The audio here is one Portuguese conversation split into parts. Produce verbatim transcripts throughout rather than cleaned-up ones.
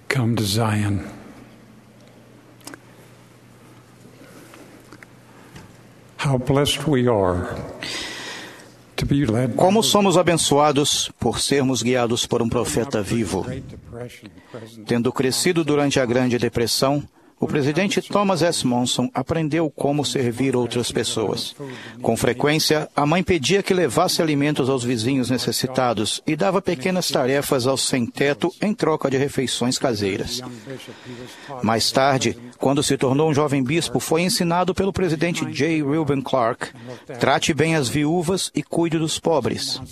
come to Zion. How blessed we are to be led. Como somos abençoados por sermos guiados por um profeta vivo. Tendo crescido durante a Grande Depressão, o presidente Thomas S. Monson aprendeu como servir outras pessoas. Com frequência, a mãe pedia que levasse alimentos aos vizinhos necessitados e dava pequenas tarefas aos sem-teto em troca de refeições caseiras. Mais tarde, quando se tornou um jovem bispo, foi ensinado pelo presidente J. Reuben Clark: trate bem as viúvas e cuide dos pobres.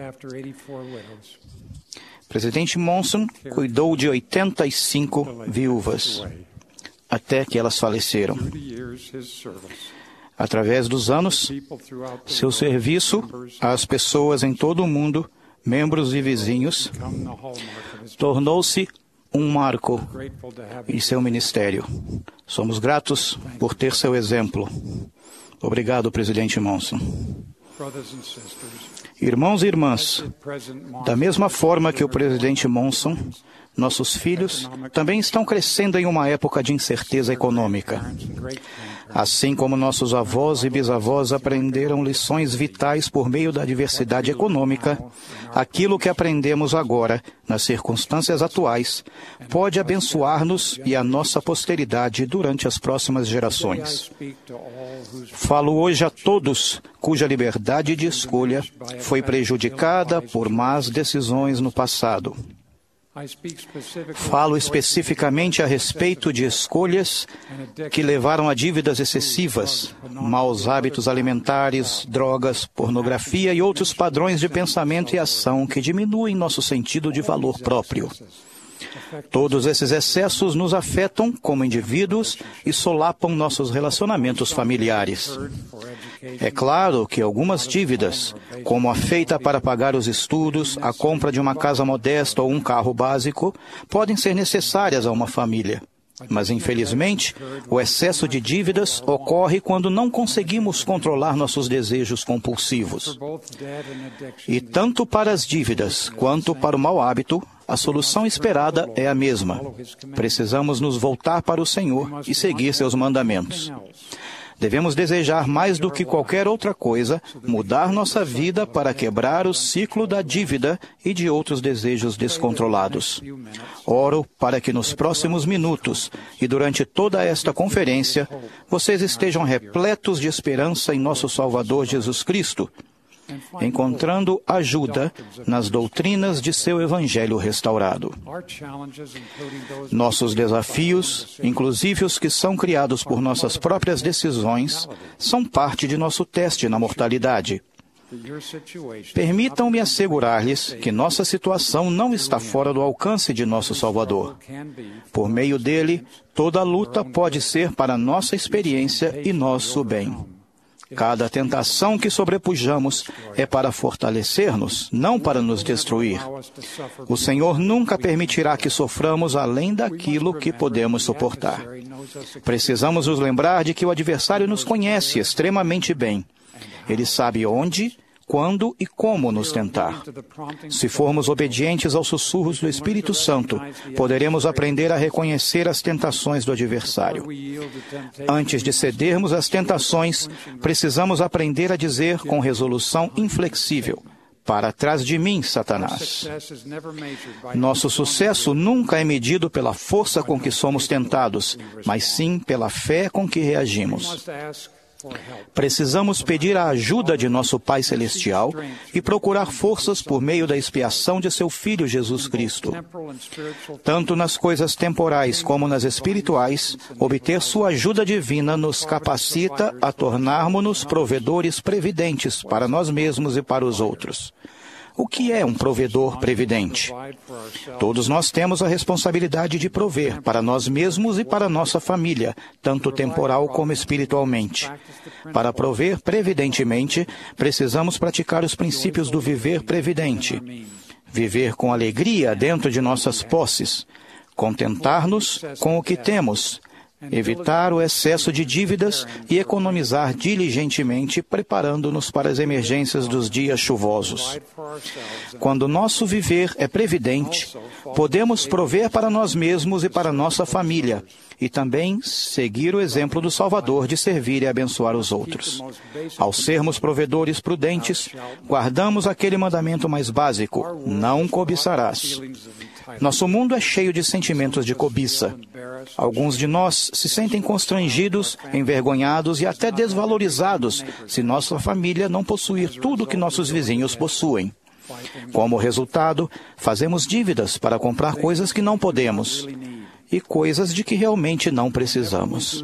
Presidente Monson cuidou de oitenta e cinco viúvas, até que elas faleceram. Através dos anos, seu serviço às pessoas em todo o mundo, membros e vizinhos, tornou-se um marco em seu ministério. Somos gratos por ter seu exemplo. Obrigado, presidente Monson. Irmãos e irmãs, da mesma forma que o presidente Monson, nossos filhos também estão crescendo em uma época de incerteza econômica. Assim como nossos avós e bisavós aprenderam lições vitais por meio da diversidade econômica, aquilo que aprendemos agora, nas circunstâncias atuais, pode abençoar-nos e a nossa posteridade durante as próximas gerações. Falo hoje a todos cuja liberdade de escolha foi prejudicada por más decisões no passado. Falo especificamente a respeito de escolhas que levaram a dívidas excessivas, maus hábitos alimentares, drogas, pornografia e outros padrões de pensamento e ação que diminuem nosso sentido de valor próprio. Todos esses excessos nos afetam como indivíduos e solapam nossos relacionamentos familiares. É claro que algumas dívidas, como a feita para pagar os estudos, a compra de uma casa modesta ou um carro básico, podem ser necessárias a uma família. Mas, infelizmente, o excesso de dívidas ocorre quando não conseguimos controlar nossos desejos compulsivos. E tanto para as dívidas quanto para o mau hábito, a solução esperada é a mesma. Precisamos nos voltar para o Senhor e seguir seus mandamentos. Devemos desejar mais do que qualquer outra coisa, mudar nossa vida para quebrar o ciclo da dívida e de outros desejos descontrolados. Oro para que nos próximos minutos e durante toda esta conferência, vocês estejam repletos de esperança em nosso Salvador Jesus Cristo, encontrando ajuda nas doutrinas de seu Evangelho restaurado. Nossos desafios, inclusive os que são criados por nossas próprias decisões, são parte de nosso teste na mortalidade. Permitam-me assegurar-lhes que nossa situação não está fora do alcance de nosso Salvador. Por meio dele, toda luta pode ser para nossa experiência e nosso bem. Cada tentação que sobrepujamos é para fortalecer-nos, não para nos destruir. O Senhor nunca permitirá que soframos além daquilo que podemos suportar. Precisamos nos lembrar de que o adversário nos conhece extremamente bem. Ele sabe onde, quando e como nos tentar. Se formos obedientes aos sussurros do Espírito Santo, poderemos aprender a reconhecer as tentações do adversário. Antes de cedermos às tentações, precisamos aprender a dizer com resolução inflexível: para trás de mim, Satanás. Nosso sucesso nunca é medido pela força com que somos tentados, mas sim pela fé com que reagimos. Precisamos pedir a ajuda de nosso Pai Celestial e procurar forças por meio da expiação de seu Filho Jesus Cristo. Tanto nas coisas temporais como nas espirituais, obter sua ajuda divina nos capacita a tornarmos-nos provedores previdentes para nós mesmos e para os outros. O que é um provedor previdente? Todos nós temos a responsabilidade de prover para nós mesmos e para nossa família, tanto temporal como espiritualmente. Para prover previdentemente, precisamos praticar os princípios do viver previdente. Viver com alegria dentro de nossas posses, contentar-nos com o que temos, evitar o excesso de dívidas e economizar diligentemente, preparando-nos para as emergências dos dias chuvosos. Quando nosso viver é previdente, podemos prover para nós mesmos e para nossa família, e também seguir o exemplo do Salvador de servir e abençoar os outros. Ao sermos provedores prudentes, guardamos aquele mandamento mais básico: não cobiçarás. Nosso mundo é cheio de sentimentos de cobiça. Alguns de nós se sentem constrangidos, envergonhados e até desvalorizados se nossa família não possuir tudo que nossos vizinhos possuem. Como resultado, fazemos dívidas para comprar coisas que não podemos e coisas de que realmente não precisamos.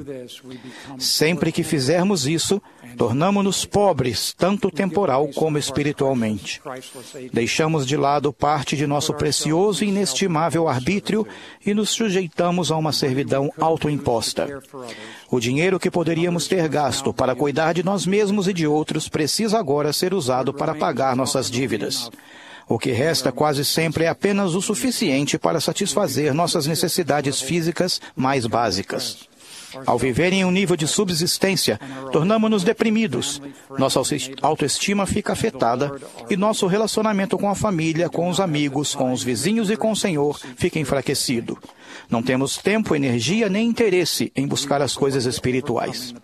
Sempre que fizermos isso, tornamos-nos pobres, tanto temporal como espiritualmente. Deixamos de lado parte de nosso precioso e inestimável arbítrio e nos sujeitamos a uma servidão autoimposta. O dinheiro que poderíamos ter gasto para cuidar de nós mesmos e de outros precisa agora ser usado para pagar nossas dívidas. O que resta quase sempre é apenas o suficiente para satisfazer nossas necessidades físicas mais básicas. Ao viver em um nível de subsistência, tornamos-nos deprimidos, nossa autoestima fica afetada e nosso relacionamento com a família, com os amigos, com os vizinhos e com o Senhor fica enfraquecido. Não temos tempo, energia nem interesse em buscar as coisas espirituais.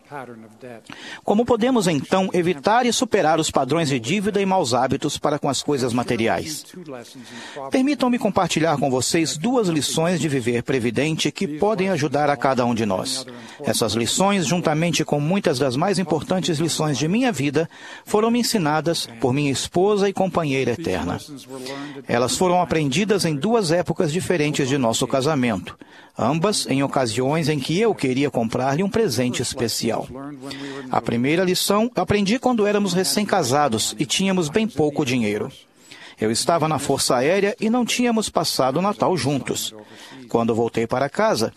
Como podemos, então, evitar e superar os padrões de dívida e maus hábitos para com as coisas materiais? Permitam-me compartilhar com vocês duas lições de viver previdente que podem ajudar a cada um de nós. Essas lições, juntamente com muitas das mais importantes lições de minha vida, foram me ensinadas por minha esposa e companheira eterna. Elas foram aprendidas em duas épocas diferentes de nosso casamento, ambas em ocasiões em que eu queria comprar-lhe um presente especial. A primeira lição aprendi quando éramos recém-casados e tínhamos bem pouco dinheiro. Eu estava na Força Aérea e não tínhamos passado o Natal juntos. Quando voltei para casa,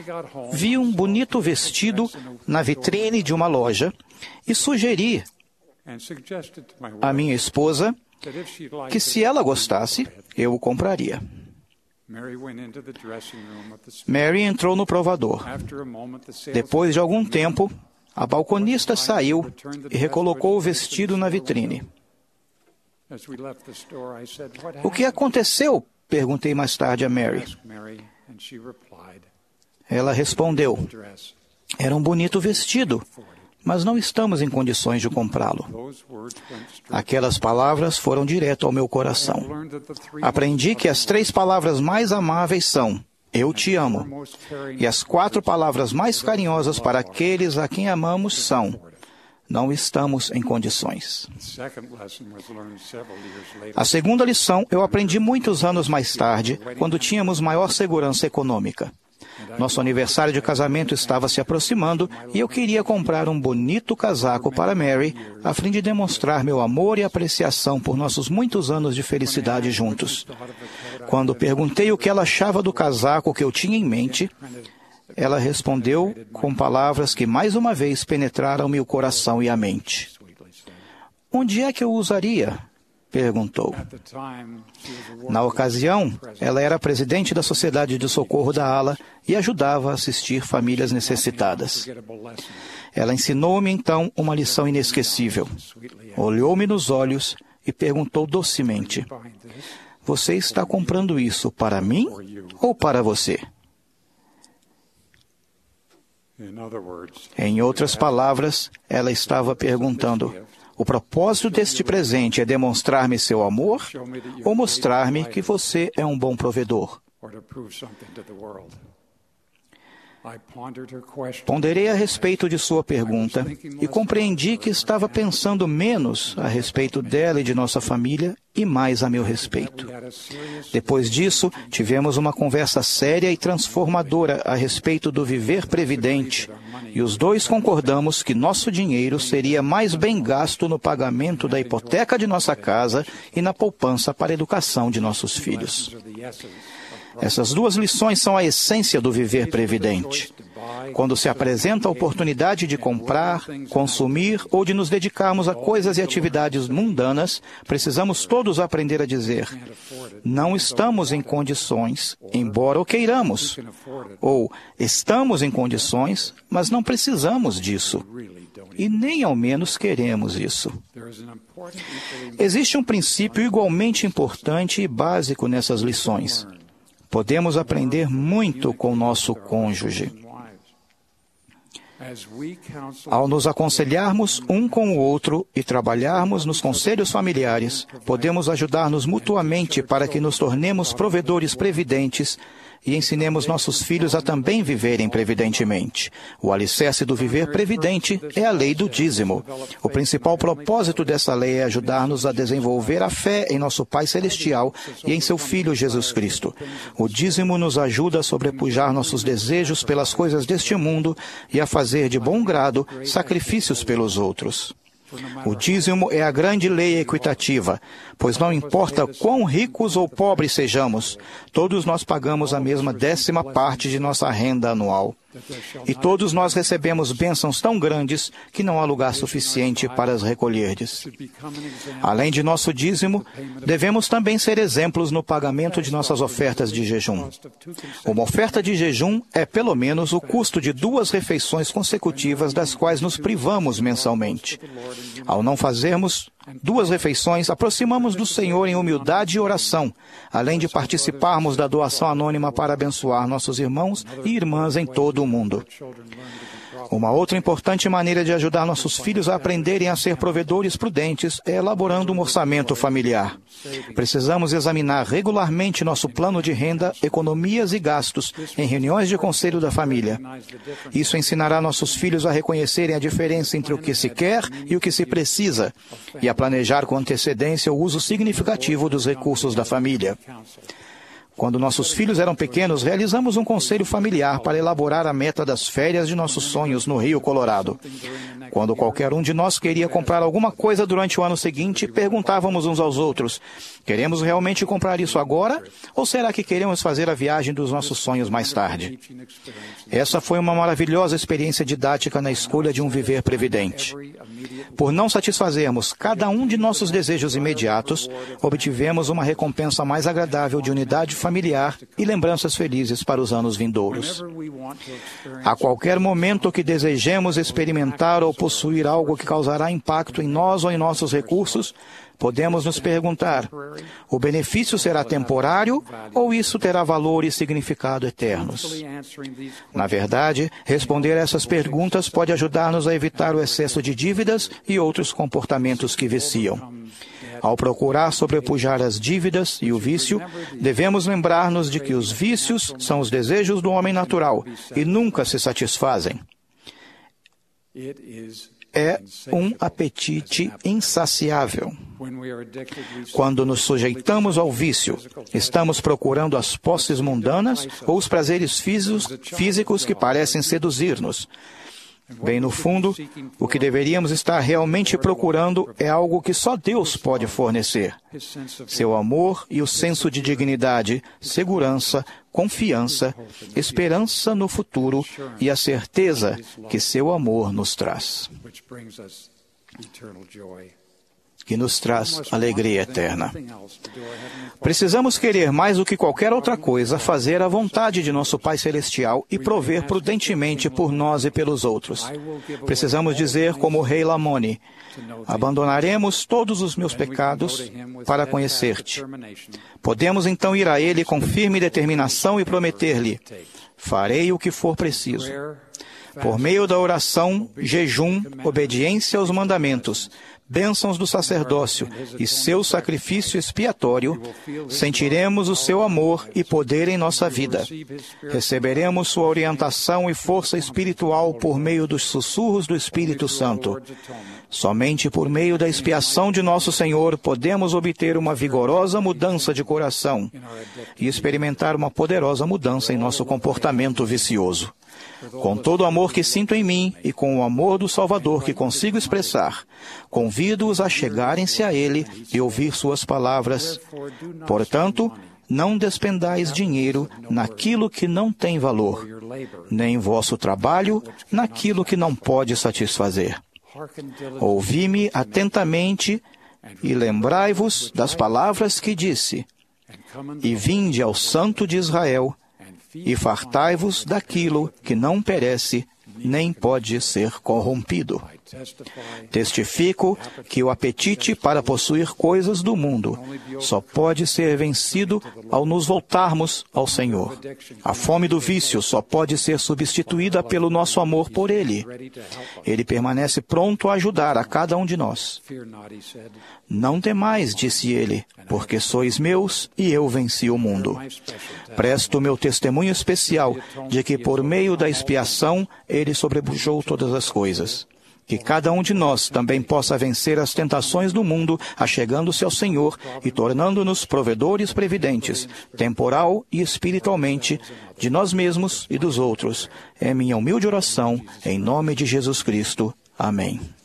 vi um bonito vestido na vitrine de uma loja e sugeri à minha esposa que, se ela gostasse, eu o compraria. Mary entrou no provador. Depois de algum tempo, a balconista saiu e recolocou o vestido na vitrine. O que aconteceu? Perguntei mais tarde a Mary. Ela respondeu: era um bonito vestido, mas não estamos em condições de comprá-lo. Aquelas palavras foram direto ao meu coração. Aprendi que as três palavras mais amáveis são: eu te amo. E as quatro palavras mais carinhosas para aqueles a quem amamos são: não estamos em condições. A segunda lição eu aprendi muitos anos mais tarde, quando tínhamos maior segurança econômica. Nosso aniversário de casamento estava se aproximando e eu queria comprar um bonito casaco para Mary, a fim de demonstrar meu amor e apreciação por nossos muitos anos de felicidade juntos. Quando perguntei o que ela achava do casaco que eu tinha em mente, ela respondeu com palavras que mais uma vez penetraram meu coração e a mente. Onde é que eu usaria? Perguntou. Na ocasião, ela era presidente da Sociedade de Socorro da Ala e ajudava a assistir famílias necessitadas. Ela ensinou-me então uma lição inesquecível. Olhou-me nos olhos e perguntou docemente: você está comprando isso para mim ou para você? Em outras palavras, ela estava perguntando: o propósito deste presente é demonstrar-me seu amor ou mostrar-me que você é um bom provedor? Ponderei a respeito de sua pergunta e compreendi que estava pensando menos a respeito dela e de nossa família e mais a meu respeito. Depois disso, tivemos uma conversa séria e transformadora a respeito do viver previdente e os dois concordamos que nosso dinheiro seria mais bem gasto no pagamento da hipoteca de nossa casa e na poupança para a educação de nossos filhos. Essas duas lições são a essência do viver previdente. Quando se apresenta a oportunidade de comprar, consumir ou de nos dedicarmos a coisas e atividades mundanas, precisamos todos aprender a dizer: não estamos em condições, embora o queiramos. Ou, estamos em condições, mas não precisamos disso. E nem ao menos queremos isso. Existe um princípio igualmente importante e básico nessas lições. Podemos aprender muito com nosso cônjuge. Ao nos aconselharmos um com o outro e trabalharmos nos conselhos familiares, podemos ajudar-nos mutuamente para que nos tornemos provedores previdentes e ensinemos nossos filhos a também viverem previdentemente. O alicerce do viver previdente é a lei do dízimo. O principal propósito dessa lei é ajudar-nos a desenvolver a fé em nosso Pai Celestial e em seu Filho Jesus Cristo. O dízimo nos ajuda a sobrepujar nossos desejos pelas coisas deste mundo e a fazer de bom grado sacrifícios pelos outros. O dízimo é a grande lei equitativa, pois não importa quão ricos ou pobres sejamos, todos nós pagamos a mesma décima parte de nossa renda anual. E todos nós recebemos bênçãos tão grandes que não há lugar suficiente para as recolherdes. Além de nosso dízimo, devemos também ser exemplos no pagamento de nossas ofertas de jejum. Uma oferta de jejum é pelo menos o custo de duas refeições consecutivas das quais nos privamos mensalmente. Ao não fazermos duas refeições, aproximamos do Senhor em humildade e oração, além de participarmos da doação anônima para abençoar nossos irmãos e irmãs em todo o mundo. Uma outra importante maneira de ajudar nossos filhos a aprenderem a ser provedores prudentes é elaborando um orçamento familiar. Precisamos examinar regularmente nosso plano de renda, economias e gastos em reuniões de conselho da família. Isso ensinará nossos filhos a reconhecerem a diferença entre o que se quer e o que se precisa, e a planejar com antecedência o uso significativo dos recursos da família. Quando nossos filhos eram pequenos, realizamos um conselho familiar para elaborar a meta das férias de nossos sonhos no Rio Colorado. Quando qualquer um de nós queria comprar alguma coisa durante o ano seguinte, perguntávamos uns aos outros: queremos realmente comprar isso agora? Ou será que queremos fazer a viagem dos nossos sonhos mais tarde? Essa foi uma maravilhosa experiência didática na escolha de um viver previdente. Por não satisfazermos cada um de nossos desejos imediatos, obtivemos uma recompensa mais agradável de unidade familiar e lembranças felizes para os anos vindouros. A qualquer momento que desejemos experimentar ou possuir algo que causará impacto em nós ou em nossos recursos, podemos nos perguntar: o benefício será temporário ou isso terá valor e significado eternos? Na verdade, responder a essas perguntas pode ajudar-nos a evitar o excesso de dívidas e outros comportamentos que viciam. Ao procurar sobrepujar as dívidas e o vício, devemos lembrar-nos de que os vícios são os desejos do homem natural e nunca se satisfazem. É um apetite insaciável. Quando nos sujeitamos ao vício, estamos procurando as posses mundanas ou os prazeres físicos que parecem seduzir-nos. Bem no fundo, o que deveríamos estar realmente procurando é algo que só Deus pode fornecer: seu amor e o senso de dignidade, segurança, confiança, esperança no futuro e a certeza que seu amor nos traz. Que nos traz alegria eterna. Precisamos querer mais do que qualquer outra coisa fazer a vontade de nosso Pai Celestial e prover prudentemente por nós e pelos outros. Precisamos dizer como o rei Lamoni: abandonaremos todos os meus pecados para conhecer-te. Podemos então ir a Ele com firme determinação e prometer-lhe: farei o que for preciso. Por meio da oração, jejum, obediência aos mandamentos, bênçãos do sacerdócio e seu sacrifício expiatório, sentiremos o seu amor e poder em nossa vida. Receberemos sua orientação e força espiritual por meio dos sussurros do Espírito Santo. Somente por meio da expiação de nosso Senhor podemos obter uma vigorosa mudança de coração e experimentar uma poderosa mudança em nosso comportamento vicioso. Com todo o amor que sinto em mim e com o amor do Salvador que consigo expressar, convido-os a chegarem-se a Ele e ouvir suas palavras. Portanto, não despendais dinheiro naquilo que não tem valor, nem vosso trabalho naquilo que não pode satisfazer. Ouvi-me atentamente e lembrai-vos das palavras que disse, e vinde ao Santo de Israel, e fartai-vos daquilo que não perece, nem pode ser corrompido. Testifico que o apetite para possuir coisas do mundo só pode ser vencido ao nos voltarmos ao Senhor. A fome do vício só pode ser substituída pelo nosso amor por Ele. Ele permanece pronto a ajudar a cada um de nós. Não temais, disse ele, porque sois meus e eu venci o mundo. Presto meu testemunho especial de que por meio da expiação Ele sobrepujou todas as coisas. Que cada um de nós também possa vencer as tentações do mundo, achegando-se ao Senhor e tornando-nos provedores previdentes, temporal e espiritualmente, de nós mesmos e dos outros. É minha humilde oração, em nome de Jesus Cristo. Amém.